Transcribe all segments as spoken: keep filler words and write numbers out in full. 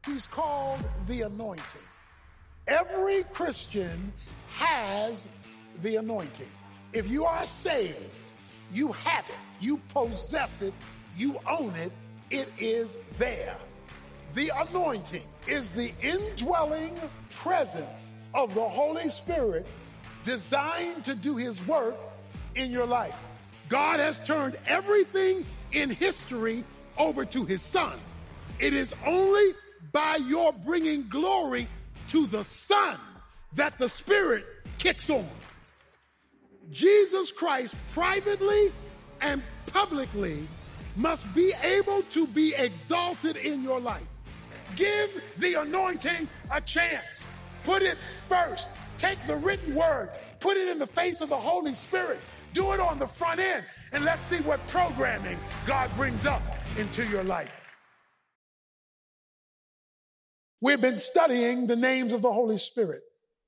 He's called the anointing. Every Christian has the anointing. If you are saved, you have it, you possess it, you own it, it is there. The anointing is the indwelling presence of the Holy Spirit designed to do his work in your life. God has turned everything in history over to his Son. It is only by your bringing glory to the Son that the Spirit kicks on. Jesus Christ privately and publicly must be able to be exalted in your life. Give the anointing a chance. Put it first. Take the written word, put it in the face of the Holy Spirit. Do it on the front end, and let's see what programming God brings up into your life. We've been studying the names of the Holy Spirit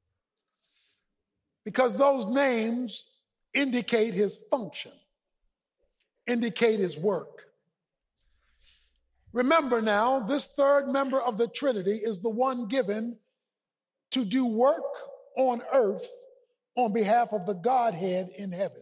because those names indicate his function, indicate his work. Remember now, this third member of the Trinity is the one given to do work on earth on behalf of the Godhead in heaven.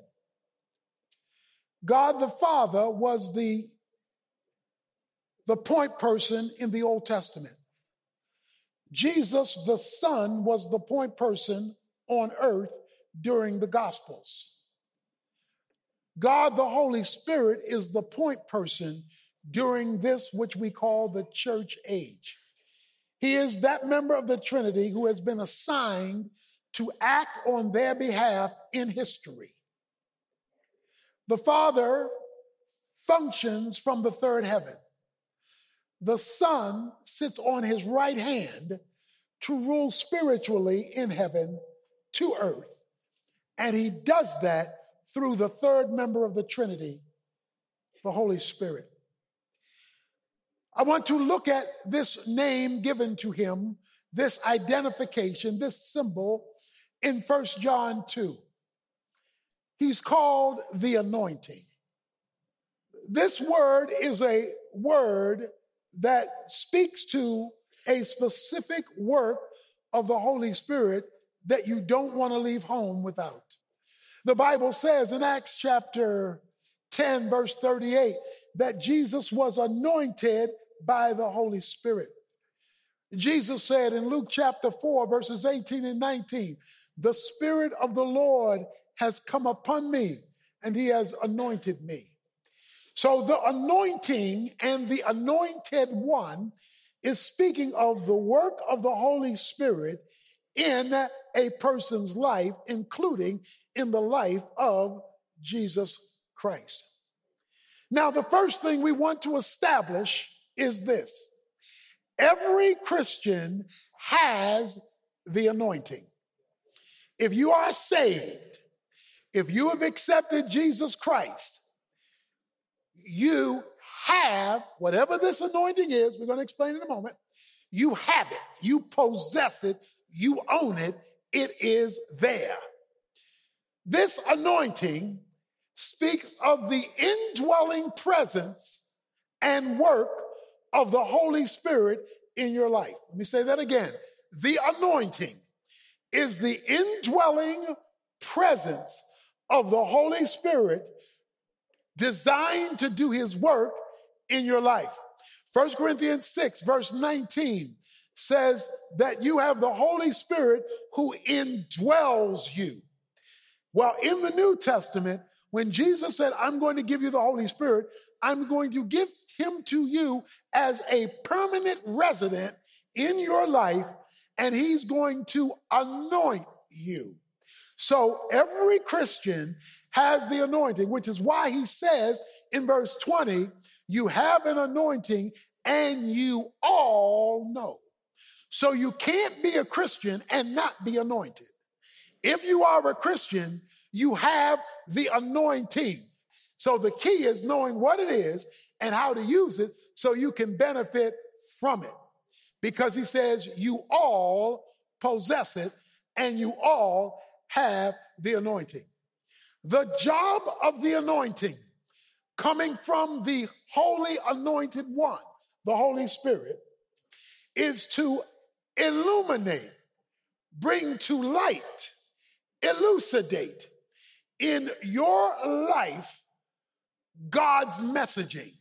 God the Father was the, the point person in the Old Testament. Jesus the Son was the point person on earth during the Gospels. God the Holy Spirit is the point person during this which we call the church age. He is that member of the Trinity who has been assigned to act on their behalf in history. The Father functions from the third heaven. The Son sits on his right hand to rule spiritually in heaven to earth. And he does that through the third member of the Trinity, the Holy Spirit. I want to look at this name given to him, this identification, this symbol in First John two. He's called the anointing. This word is a word that speaks to a specific work of the Holy Spirit that you don't want to leave home without. The Bible says in Acts chapter ten, verse thirty-eight, that Jesus was anointed by the Holy Spirit. Jesus said in Luke chapter four, verses eighteen and nineteen, the Spirit of the Lord has come upon me, and he has anointed me. So the anointing and the anointed one is speaking of the work of the Holy Spirit in a person's life, including in the life of Jesus Christ. Now, the first thing we want to establish is this. Every Christian has the anointing. If you are saved, if you have accepted Jesus Christ, you have, whatever this anointing is, we're going to explain in a moment, you have it, you possess it, you own it, it is there. This anointing speaks of the indwelling presence and work of the Holy Spirit in your life. Let me say that again. The anointing is the indwelling presence of the Holy Spirit designed to do his work in your life. First Corinthians six, verse nineteen says that you have the Holy Spirit who indwells you. Well, in the New Testament, when Jesus said, I'm going to give you the Holy Spirit, I'm going to give him to you as a permanent resident in your life, and he's going to anoint you. So every Christian has the anointing, which is why he says in verse twenty, you have an anointing and you all know. So you can't be a Christian and not be anointed. If you are a Christian, you have the anointing. So the key is knowing what it is and how to use it so you can benefit from it. Because he says you all possess it and you all have the anointing. The job of the anointing coming from the Holy Anointed One, the Holy Spirit, is to illuminate, bring to light, elucidate in your life God's messaging.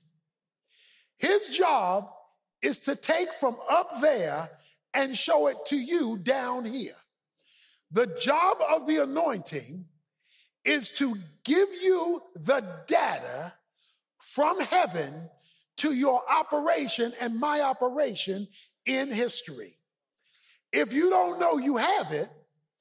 His job is to take from up there and show it to you down here. The job of the anointing is to give you the data from heaven to your operation and my operation in history. If you don't know you have it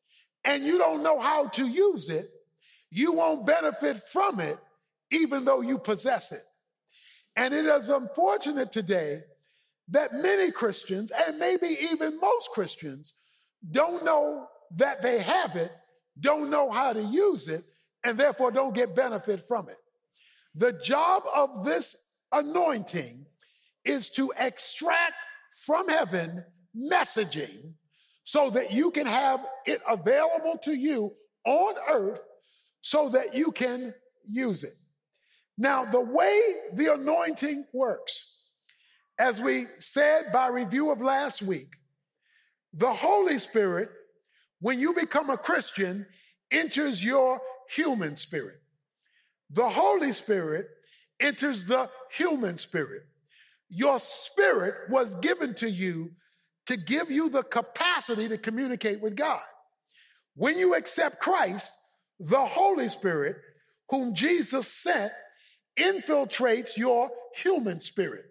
and you don't know how to use it, you won't benefit from it even though you possess it. And it is unfortunate today that many Christians, and maybe even most Christians, don't know that they have it, don't know how to use it, and therefore don't get benefit from it. The job of this anointing is to extract from heaven messaging so that you can have it available to you on earth so that you can use it. Now, the way the anointing works, as we said by review of last week, the Holy Spirit, when you become a Christian, enters your human spirit. The Holy Spirit enters the human spirit. Your spirit was given to you to give you the capacity to communicate with God. When you accept Christ, the Holy Spirit, whom Jesus sent, infiltrates your human spirit.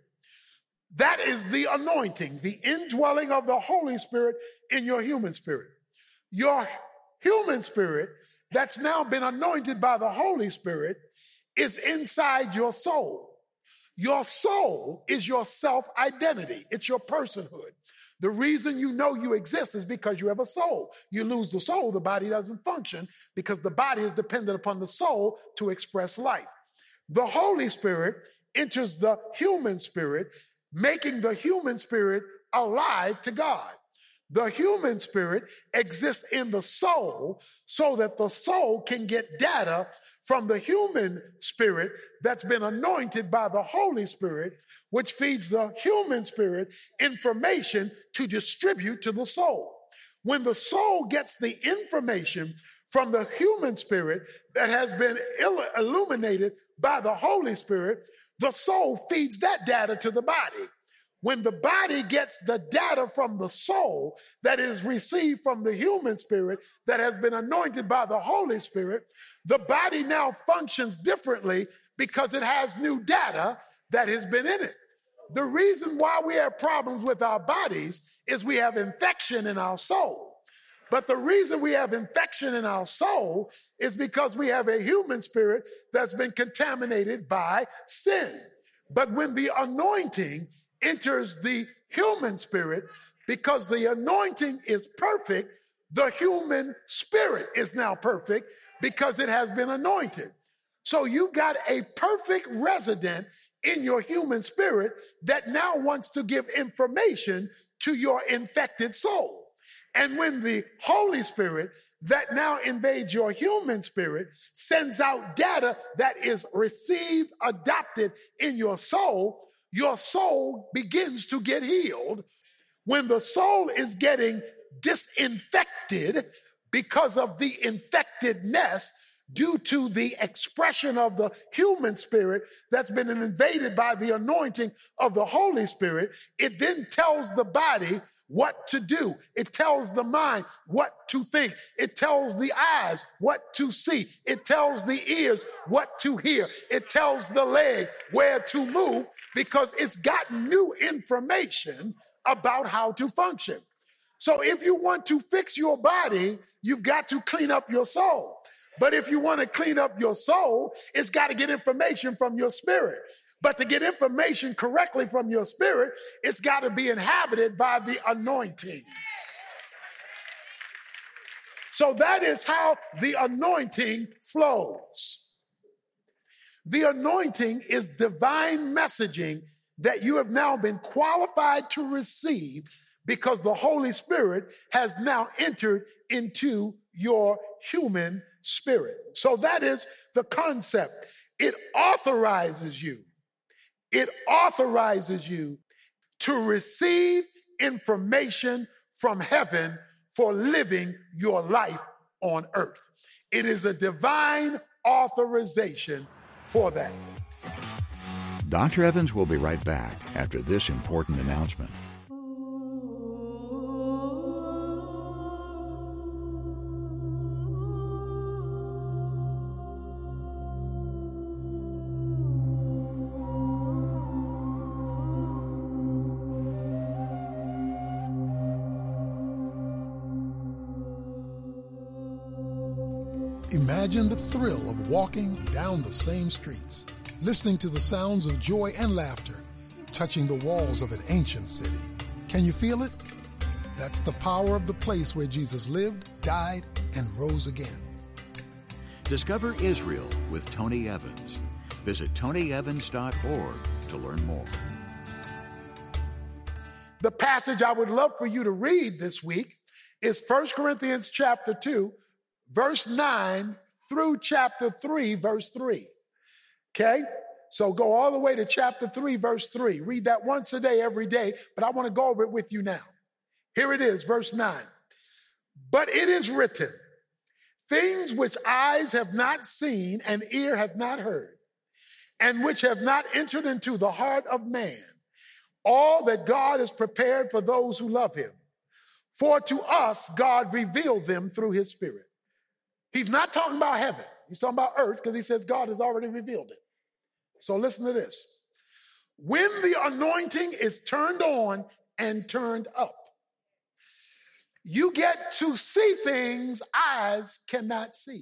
That is the anointing, the indwelling of the Holy Spirit in your human spirit. Your human spirit that's now been anointed by the Holy Spirit is inside your soul. Your soul is your self-identity. It's your personhood. The reason you know you exist is because you have a soul. You lose the soul, the body doesn't function because the body is dependent upon the soul to express life. The Holy Spirit enters the human spirit, making the human spirit alive to God. The human spirit exists in the soul so that the soul can get data from the human spirit that's been anointed by the Holy Spirit, which feeds the human spirit information to distribute to the soul. When the soul gets the information from the human spirit that has been illuminated by the Holy Spirit, the soul feeds that data to the body. When the body gets the data from the soul that is received from the human spirit that has been anointed by the Holy Spirit, the body now functions differently because it has new data that has been in it. The reason why we have problems with our bodies is we have infection in our soul. But the reason we have infection in our soul is because we have a human spirit that's been contaminated by sin. But when the anointing enters the human spirit, because the anointing is perfect, the human spirit is now perfect because it has been anointed. So you've got a perfect resident in your human spirit that now wants to give information to your infected soul. And when the Holy Spirit that now invades your human spirit sends out data that is received, adopted in your soul, your soul begins to get healed. When the soul is getting disinfected because of the infectedness due to the expression of the human spirit that's been invaded by the anointing of the Holy Spirit, it then tells the body what to do. It tells the mind what to think. It tells the eyes what to see. It tells the ears what to hear. It tells the leg where to move because it's gotten new information about how to function. So if you want to fix your body, you've got to clean up your soul. But if you want to clean up your soul, it's got to get information from your spirit. But to get information correctly from your spirit, it's got to be inhabited by the anointing. So that is how the anointing flows. The anointing is divine messaging that you have now been qualified to receive because the Holy Spirit has now entered into your human spirit. So that is the concept. It authorizes you. It authorizes you to receive information from heaven for living your life on earth. It is a divine authorization for that. Doctor Evans will be right back after this important announcement. Imagine the thrill of walking down the same streets, listening to the sounds of joy and laughter, touching the walls of an ancient city. Can you feel it? That's the power of the place where Jesus lived, died, and rose again. Discover Israel with Tony Evans. Visit tony evans dot org to learn more. The passage I would love for you to read this week is First Corinthians chapter two, verse nine through chapter three, verse three. Okay? So go all the way to chapter three, verse three. Read that once a day, every day, but I want to go over it with you now. Here it is, verse nine. But it is written, things which eyes have not seen and ear have not heard, and which have not entered into the heart of man, all that God has prepared for those who love him. For to us, God revealed them through his Spirit. He's not talking about heaven. He's talking about earth because he says God has already revealed it. So listen to this. When the anointing is turned on and turned up, you get to see things eyes cannot see.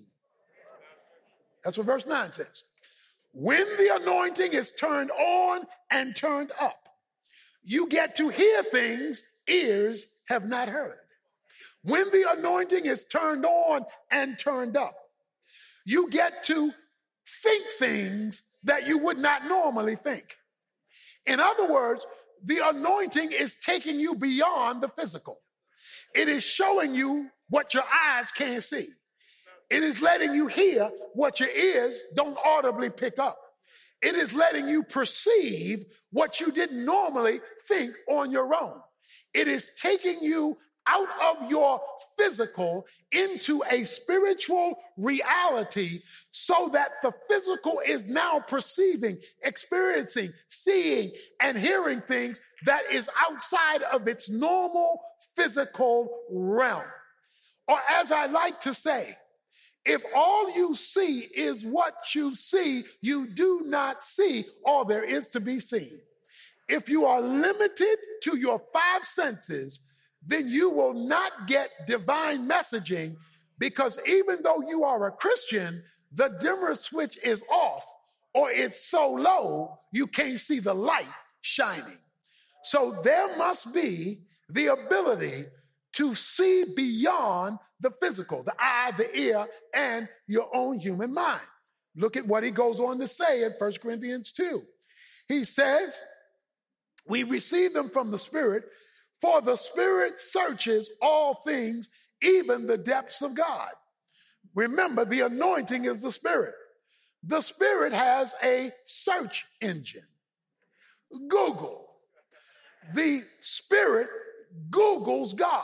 That's what verse nine says. When the anointing is turned on and turned up, you get to hear things ears have not heard. When the anointing is turned on and turned up, you get to think things that you would not normally think. In other words, the anointing is taking you beyond the physical. It is showing you what your eyes can't see. It is letting you hear what your ears don't audibly pick up. It is letting you perceive what you didn't normally think on your own. It is taking you out of your physical into a spiritual reality so that the physical is now perceiving, experiencing, seeing, and hearing things that is outside of its normal physical realm. Or as I like to say, if all you see is what you see, you do not see all there is to be seen. If you are limited to your five senses, then you will not get divine messaging, because even though you are a Christian, the dimmer switch is off or it's so low you can't see the light shining. So there must be the ability to see beyond the physical, the eye, the ear, and your own human mind. Look at what he goes on to say in First Corinthians two. He says, we receive them from the Spirit, for the Spirit searches all things, even the depths of God. Remember, the anointing is the Spirit. The Spirit has a search engine. Google. The Spirit Googles God.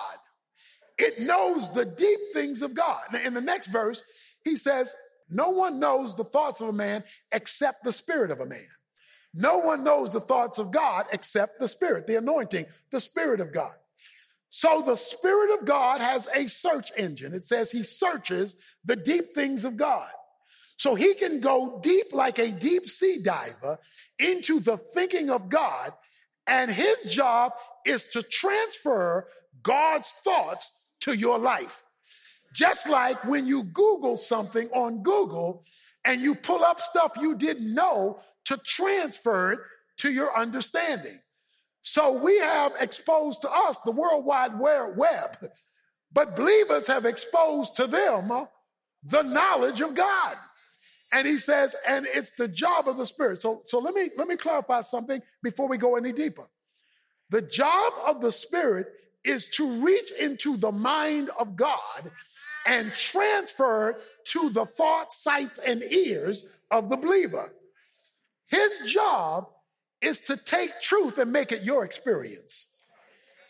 It knows the deep things of God. Now, in the next verse, he says, no one knows the thoughts of a man except the spirit of a man. No one knows the thoughts of God except the Spirit, the anointing, the Spirit of God. So the Spirit of God has a search engine. It says he searches the deep things of God. So he can go deep like a deep sea diver into the thinking of God, and his job is to transfer God's thoughts to your life. Just like when you Google something on Google and you pull up stuff you didn't know to transfer it to your understanding. So we have exposed to us the World Wide Web, but believers have exposed to them uh, the knowledge of God. And he says, and it's the job of the Spirit. So, so let me, let me clarify something before we go any deeper. The job of the Spirit is to reach into the mind of God and transfer it to the thoughts, sights, and ears of the believer. His job is to take truth and make it your experience.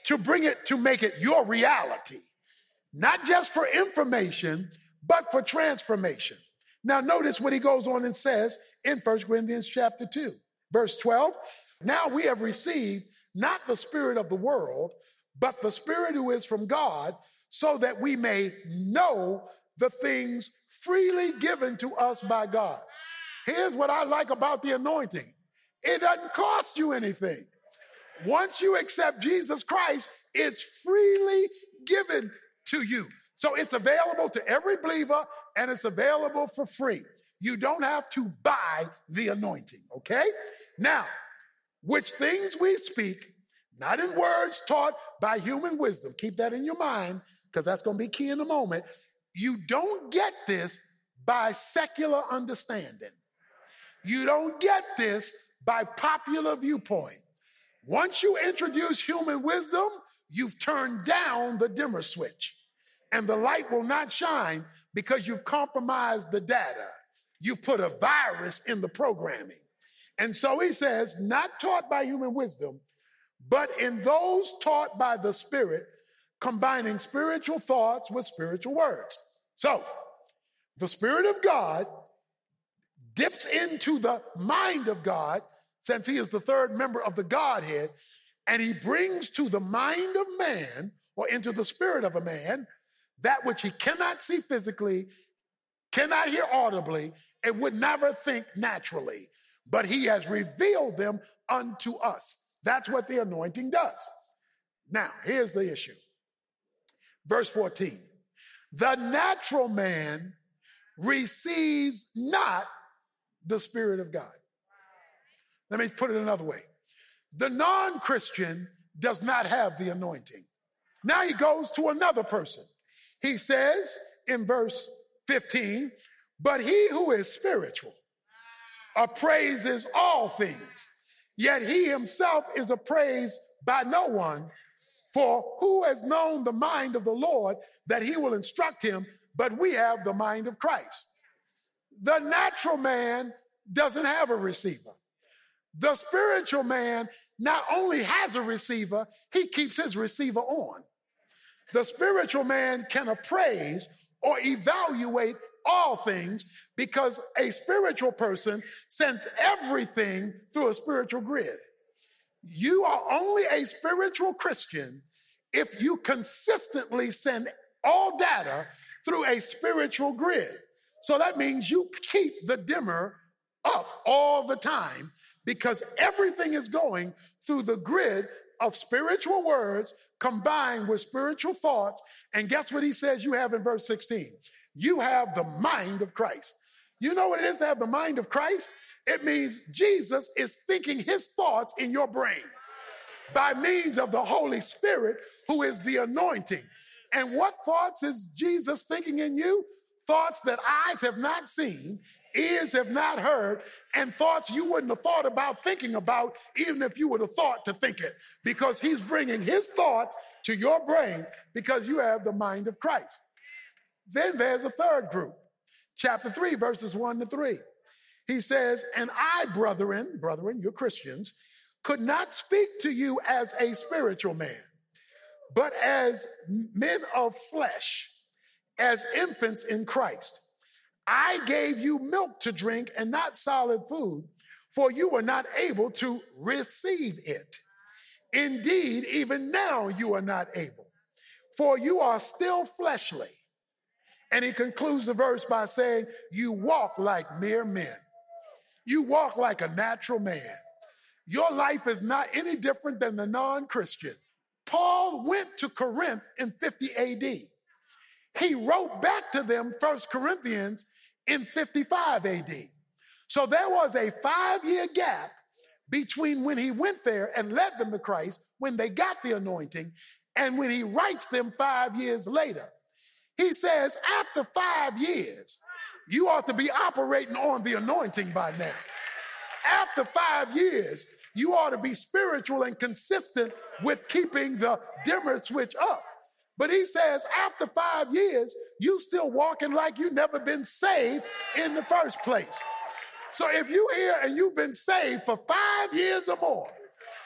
to bring it, to make it your reality, not just for information, but for transformation. Now notice what he goes on and says in First Corinthians chapter two, verse twelve. Now we have received not the spirit of the world, but the Spirit who is from God, so that we may know the things freely given to us by God. Here's what I like about the anointing. It doesn't cost you anything. Once you accept Jesus Christ, it's freely given to you. So it's available to every believer, and it's available for free. You don't have to buy the anointing, okay? Now, which things we speak, not in words taught by human wisdom. Keep that in your mind, because that's going to be key in a moment. You don't get this by secular understanding. You don't get this by popular viewpoint. Once you introduce human wisdom, you've turned down the dimmer switch, and the light will not shine because you've compromised the data. You put a virus in the programming. And so he says, not taught by human wisdom, but in those taught by the Spirit, combining spiritual thoughts with spiritual words. So the Spirit of God dips into the mind of God, since he is the third member of the Godhead, and he brings to the mind of man, or into the spirit of a man, that which he cannot see physically, cannot hear audibly, and would never think naturally. But he has revealed them unto us. That's what the anointing does. Now, here's the issue. Verse fourteen. The natural man receives not the Spirit of God. Let me put it another way. The non-Christian does not have the anointing. Now he goes to another person. He says in verse fifteen, but he who is spiritual appraises all things, yet he himself is appraised by no one. For who has known the mind of the Lord that he will instruct him? But we have the mind of Christ. The natural man doesn't have a receiver. The spiritual man not only has a receiver, he keeps his receiver on. The spiritual man can appraise or evaluate all things because a spiritual person sends everything through a spiritual grid. You are only a spiritual Christian if you consistently send all data through a spiritual grid. So that means you keep the dimmer up all the time because everything is going through the grid of spiritual words combined with spiritual thoughts. And guess what he says you have in verse sixteen? You have the mind of Christ. You know what it is to have the mind of Christ? It means Jesus is thinking his thoughts in your brain by means of the Holy Spirit, who is the anointing. And what thoughts is Jesus thinking in you? Thoughts that eyes have not seen, ears have not heard, and thoughts you wouldn't have thought about thinking about even if you would have thought to think it, because he's bringing his thoughts to your brain because you have the mind of Christ. Then there's a third group, chapter three, verses one to three. He says, and I, brethren, brethren, you're Christians, could not speak to you as a spiritual man, but as men of flesh, as infants in Christ. I gave you milk to drink and not solid food, for you were not able to receive it. Indeed, even now you are not able, for you are still fleshly. And he concludes the verse by saying, you walk like mere men. You walk like a natural man. Your life is not any different than the non-Christian. Paul went to Corinth in fifty A D. He wrote back to them First Corinthians in fifty-five A D. So there was a five-year gap between when he went there and led them to Christ, when they got the anointing, and when he writes them five years later. He says, after five years, you ought to be operating on the anointing by now. After five years, you ought to be spiritual and consistent with keeping the dimmer switch up. But he says, after five years, you still walking like you never been saved in the first place. So if you here and you've been saved for five years or more,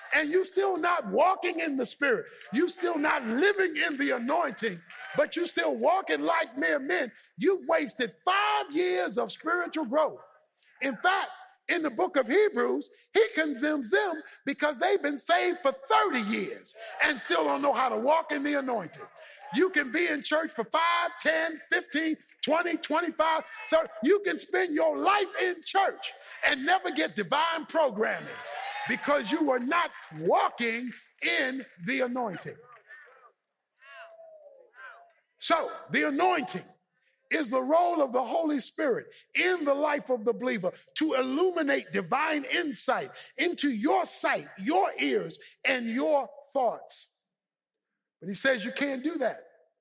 and you still not walking in the Spirit, you still not living in the anointing, but you still walking like mere men, you've wasted five years of spiritual growth. In fact, in the book of Hebrews, he condemns them because they've been saved for thirty years and still don't know how to walk in the anointing. You can be in church for five, ten, fifteen, twenty, twenty-five, thirty. You can spend your life in church and never get divine programming because you were not walking in the anointing. So, the anointing is the role of the Holy Spirit in the life of the believer to illuminate divine insight into your sight, your ears, and your thoughts. But he says you can't do that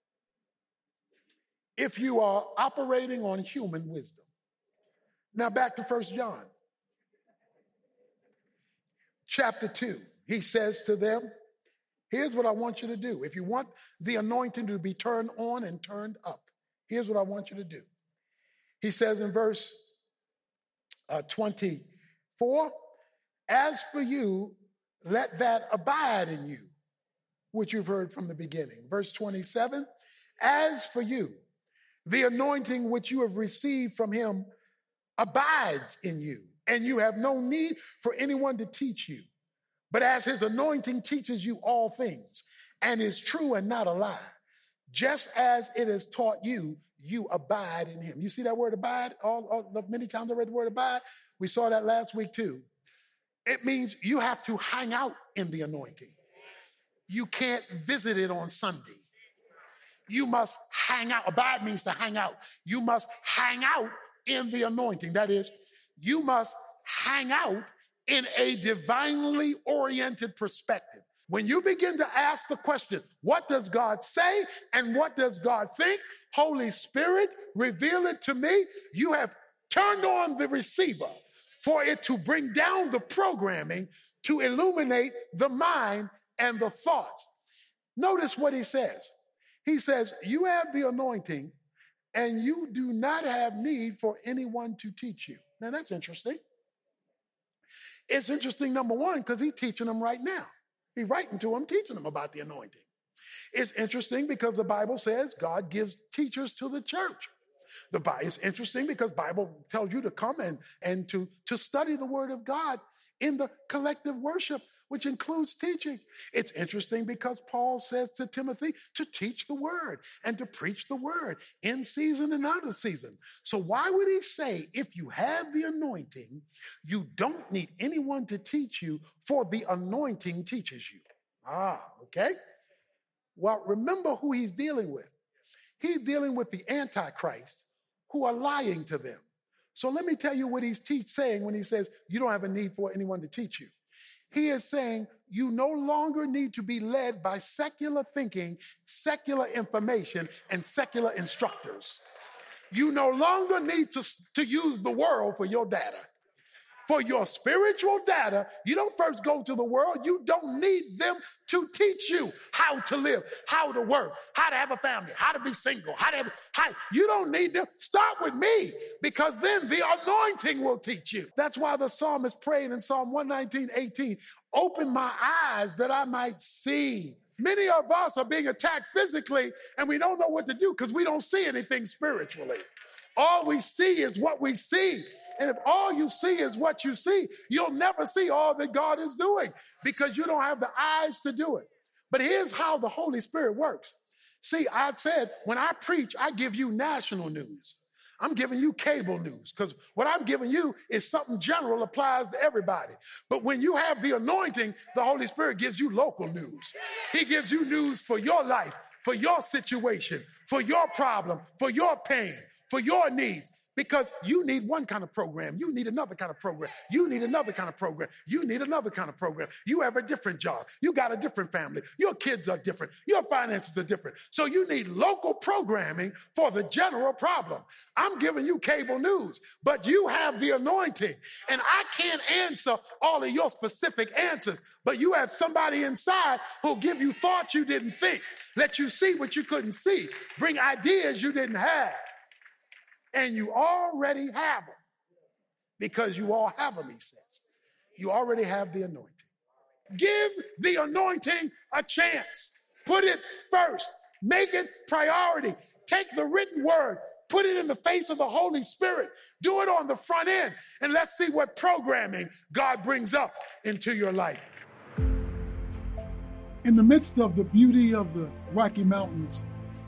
if you are operating on human wisdom. Now back to First John. Chapter two, he says to them, here's what I want you to do. If you want the anointing to be turned on and turned up, here's what I want you to do. He says in verse uh, twenty-four, as for you, let that abide in you, which you've heard from the beginning. Verse twenty-seven, as for you, the anointing which you have received from him abides in you, and you have no need for anyone to teach you. But as his anointing teaches you all things, and is true and not a lie, just as it has taught you, you abide in him. You see that word abide? All, all, many times I read the word abide. We saw that last week too. It means you have to hang out in the anointing. You can't visit it on Sunday. You must hang out. Abide means to hang out. You must hang out in the anointing. That is, you must hang out in a divinely oriented perspective. When you begin to ask the question, what does God say and what does God think? Holy Spirit, reveal it to me. You have turned on the receiver for it to bring down the programming to illuminate the mind and the thoughts. Notice what he says. He says, you have the anointing and you do not have need for anyone to teach you. Now that's interesting. It's interesting, number one, because he's teaching them right now. He's writing to them, teaching them about the anointing. It's interesting because the Bible says God gives teachers to the church. The Bible is interesting because the Bible tells you to come and, and to, to study the word of God in the collective worship, which includes teaching. It's interesting because Paul says to Timothy to teach the word and to preach the word in season and out of season. So why would he say, if you have the anointing, you don't need anyone to teach you, for the anointing teaches you? Ah, okay. Well, remember who he's dealing with. He's dealing with the Antichrist who are lying to them. So let me tell you what he's teach, saying when he says you don't have a need for anyone to teach you. He is saying you no longer need to be led by secular thinking, secular information, and secular instructors. You no longer need to, to use the world for your data. For your spiritual data, you don't first go to the world. You don't need them to teach you how to live, how to work, how to have a family, how to be single, how to have, how, you don't need them. Start with me, because then the anointing will teach you. That's why the psalmist prayed in Psalm one nineteen, eighteen, open my eyes that I might see. Many of us are being attacked physically and we don't know what to do because we don't see anything spiritually. All we see is what we see. And if all you see is what you see, you'll never see all that God is doing because you don't have the eyes to do it. But here's how the Holy Spirit works. See, I said, when I preach, I give you national news. I'm giving you cable news because what I'm giving you is something general, applies to everybody. But when you have the anointing, the Holy Spirit gives you local news. He gives you news for your life, for your situation, for your problem, for your pain, for your needs. Because you need one kind of program. You need another kind of program. You need another kind of program. You need another kind of program. You have a different job. You got a different family. Your kids are different. Your finances are different. So you need local programming for the general problem. I'm giving you cable news, but you have the anointing. And I can't answer all of your specific answers, but you have somebody inside who'll give you thoughts you didn't think, let you see what you couldn't see, bring ideas you didn't have. And you already have them because you all have them, he says. You already have the anointing. Give the anointing a chance. Put it first. Make it priority. Take the written word, put it in the face of the Holy Spirit. Do it on the front end, and let's see what programming God brings up into your life. In the midst of the beauty of the Rocky Mountains,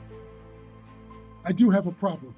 I do have a problem.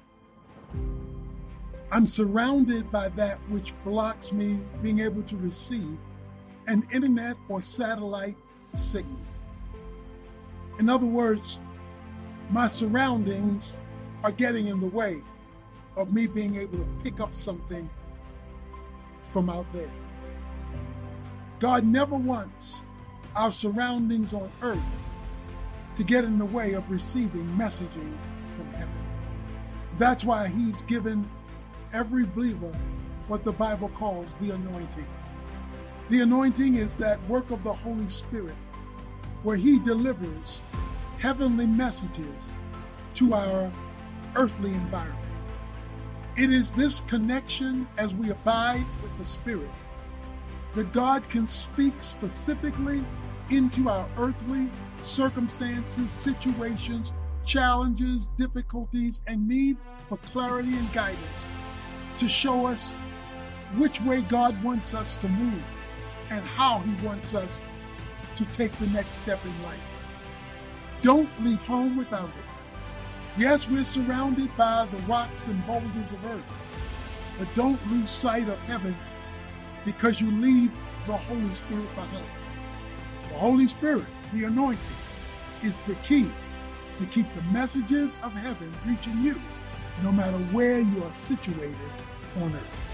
I'm surrounded by that which blocks me being able to receive an internet or satellite signal. In other words, my surroundings are getting in the way of me being able to pick up something from out there. God never wants our surroundings on earth to get in the way of receiving messaging from heaven. That's why he's given every believer what the Bible calls the anointing. The anointing is that work of the Holy Spirit where he delivers heavenly messages to our earthly environment. It is this connection as we abide with the Spirit that God can speak specifically into our earthly circumstances, situations, challenges, difficulties, and need for clarity and guidance to show us which way God wants us to move and how he wants us to take the next step in life. Don't leave home without it. Yes, we're surrounded by the rocks and boulders of earth, but don't lose sight of heaven because you leave the Holy Spirit behind. The Holy Spirit, the anointing, is the key to keep the messages of heaven reaching you, no matter where you are situated on earth.